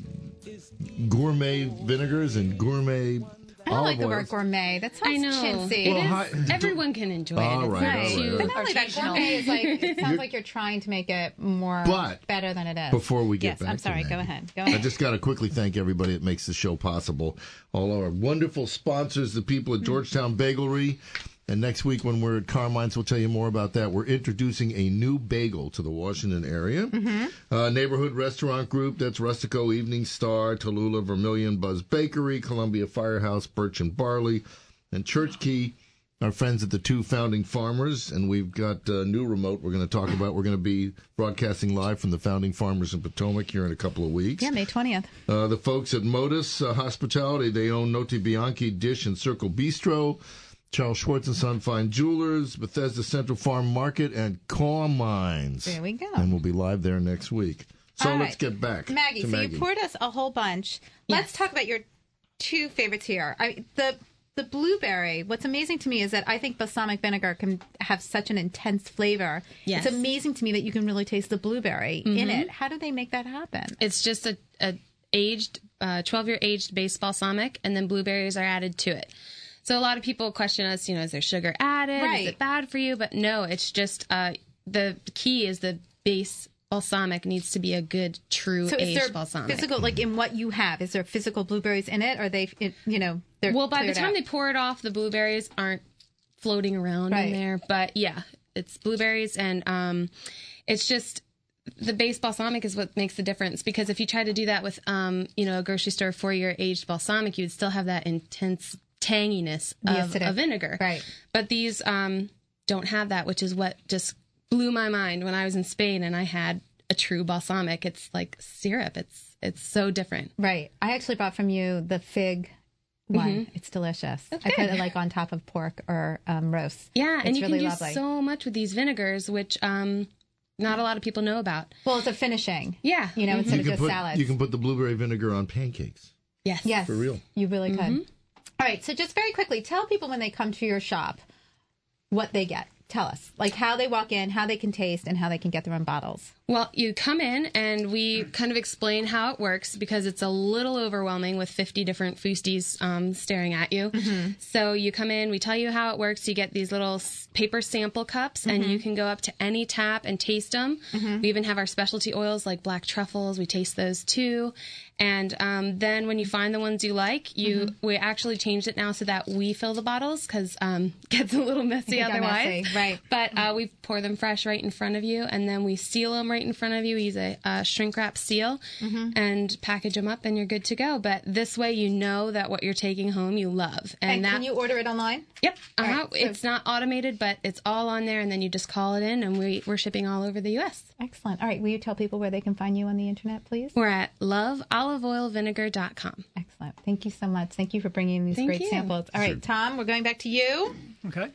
gourmet vinegars and gourmet I don't like olive the word oils. gourmet. That sounds I know. chintzy. It is. Everyone can enjoy it. All It's right, not all right, too all right. But not only that, gourmet is like, it sounds like you're trying to make it more But better than it is. Before we get yes, back I'm to sorry. Maggie, Go ahead. I just got to quickly thank everybody that makes the show possible. All our wonderful sponsors, the people at Georgetown Bagelry. And next week when we're at Carmine's, we'll tell you more about that. We're introducing a new bagel to the Washington area. Neighborhood restaurant group, that's Rustico, Evening Star, Tallulah, Vermilion, Buzz Bakery, Columbia Firehouse, Birch and Barley, and Church Key, our friends at the Two Founding Farmers. And we've got a new remote we're going to talk about. We're going to be broadcasting live from the Founding Farmers in Potomac here in a couple of weeks. Yeah, May 20th. The folks at Modus Hospitality, they own Noti Bianchi Dish and Circle Bistro, Charles Schwartz and Son Fine Jewelers, Bethesda Central Farm Market, and Carmine's. There we go. And we'll be live there next week. So All let's right. get back Maggie, to so Maggie. you poured us a whole bunch. Let's talk about your two favorites here. The blueberry, what's amazing to me is that I think balsamic vinegar can have such an intense flavor. Yes. It's amazing to me that you can really taste the blueberry in it. How do they make that happen? It's just a aged 12-year aged base balsamic, and then blueberries are added to it. So a lot of people question us, is there sugar added? Right. Is it bad for you? But no, it's just the key is the base balsamic needs to be a good, true So is aged there balsamic. physical, like in what you have, is there physical blueberries in it? Or are they, they're Well, by the cleared time out? they pour it off, the blueberries aren't floating around Right. in there. But yeah, it's blueberries, and it's just the base balsamic is what makes the difference. Because if you try to do that with, a grocery store 4-year aged balsamic, you'd still have that intense tanginess The of acidic. a vinegar. Right. But these don't have that, which is what just blew my mind when I was in Spain and I had a true balsamic. It's like syrup. It's so different. Right. I actually bought from you the fig one. Mhm. It's delicious. Okay. I put it like on top of pork or roast. Yeah, and It's you really can do lovely. so much with these vinegars, which not a lot of people know about. Well, it's a finishing. Yeah. You know, instead of just put, salads. You can put the blueberry vinegar on pancakes. Yes. Yes. For real. You really could. Mm-hmm. All right. So just very quickly, tell people when they come to your shop what they get. Tell us. Like how they walk in, how they can taste, and how they can get their own bottles. Well, you come in and we kind of explain how it works because it's a little overwhelming with 50 different foosties staring at you. So you come in, we tell you how it works. You get these little paper sample cups and you can go up to any tap and taste them. We even have our specialty oils like black truffles. We taste those too. And then when you find the ones you like, we actually changed it now so that we fill the bottles because it gets a little messy It got otherwise. messy, right. But we pour them fresh right in front of you, and then we seal them right in front of you. We use a shrink wrap seal and package them up, and you're good to go. But this way, you know that what you're taking home you love. And that, can you order it online? Yep. All right, so- It's not automated, but it's all on there, and then you just call it in, and we're shipping all over the U.S. Excellent. All right. Will you tell people where they can find you on the internet, please? We're at loveoliveoilvinegar.com. Excellent. Thank you so much. Thank you for bringing these Thank great you. samples. All right, Tom, we're going back to you. Okay.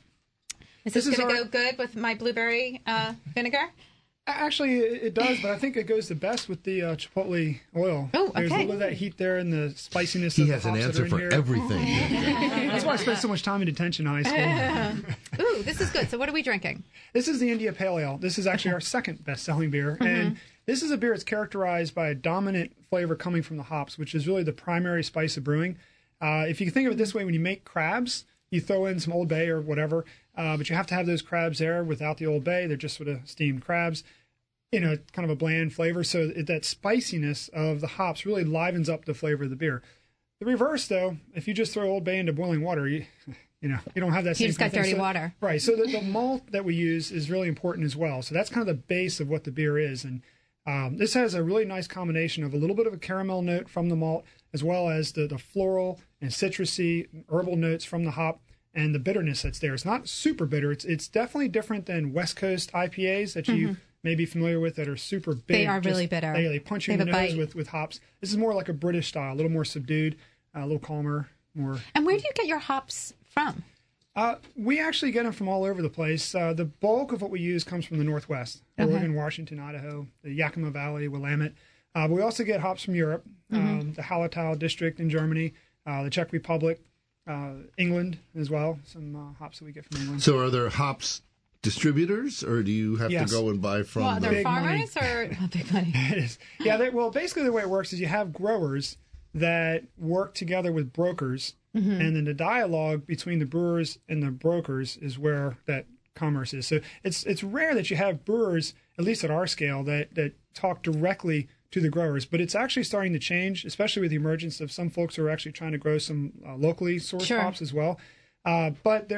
Is this This is going to our- go good with my blueberry vinegar? Actually, it does, but I think it goes the best with the chipotle oil. Oh, There's a okay. little of that heat there and the spiciness He of the has an hops that answer are in for here. everything. That's why I spent so much time in detention in high school. Ooh, this is good. So what are we drinking? This is the India Pale Ale. This is actually our second best-selling beer, and this is a beer that's characterized by a dominant flavor coming from the hops, which is really the primary spice of brewing. If you can think of it this way, when you make crabs, you throw in some Old Bay or whatever, but you have to have those crabs there without the Old Bay. They're just sort of steamed crabs. You know, kind of a bland flavor, so that spiciness of the hops really livens up the flavor of the beer. The reverse, though, if you just throw Old Bay into boiling water, you don't have that same You just got kind of thing. dirty So- water. Right. So the malt that we use is really important as well. So that's kind of the base of what the beer is. And this has a really nice combination of a little bit of a caramel note from the malt, as well as the floral and citrusy herbal notes from the hop and the bitterness that's there. It's not super bitter. It's definitely different than West Coast IPAs that you may be familiar with that are super big. They are really bitter. They punch you They in the have a nose bite. with hops. This is more like a British style, a little more subdued, a little calmer, more... And where do you get your hops from? We actually get them from all over the place. The bulk of what we use comes from the Northwest, Oregon, Washington, Idaho, the Yakima Valley, Willamette. But we also get hops from Europe, the Hallertau district in Germany, the Czech Republic, England as well, some hops that we get from England. So are there hops distributors, or do you have Yes. to go and buy from Well, they're Big farmers or big money? It is. Yeah, well, basically the way it works is you have growers that work together with brokers, and then the dialogue between the brewers and the brokers is where that commerce is. So it's rare that you have brewers, at least at our scale, that talk directly to the growers, but it's actually starting to change, especially with the emergence of some folks who are actually trying to grow some locally sourced hops as well. But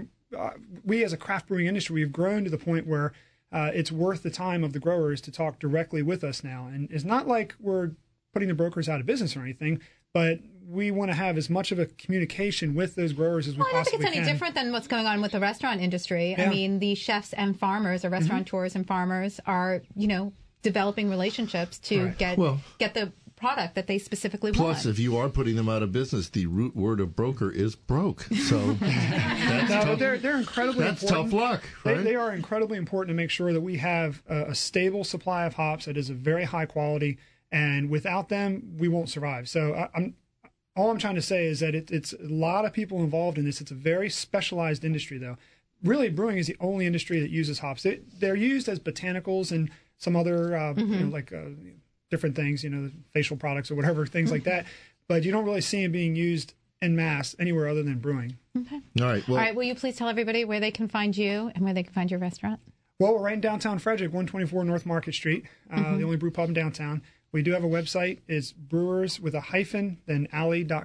we as a craft brewing industry, we've grown to the point where it's worth the time of the growers to talk directly with us now. And it's not like we're putting the brokers out of business or anything, but we want to have as much of a communication with those growers as we Well, I don't possibly think it's any can. different than what's going on with the restaurant industry. I Yeah. mean, the chefs and farmers or restaurateurs and farmers are, developing relationships to Right. get Well- get the product that they specifically Plus, want. if you are putting them out of business, the root word of broker is broke. So that's No, tough. but they're incredibly That's important. tough luck, right? They are incredibly important to make sure that we have a stable supply of hops that is of very high quality, and without them, we won't survive. So all I'm trying to say is that it's a lot of people involved in this. It's a very specialized industry, though. Really, brewing is the only industry that uses hops. They're used as botanicals and some other, different things, facial products or whatever, things like that. But you don't really see them being used en masse anywhere other than brewing. Okay. All right. Well, All right. Will you please tell everybody where they can find you and where they can find your restaurant? Well, we're right in downtown Frederick, 124 North Market Street, the only brew pub in downtown. We do have a website. It's brewers with a hyphen, then alley.com.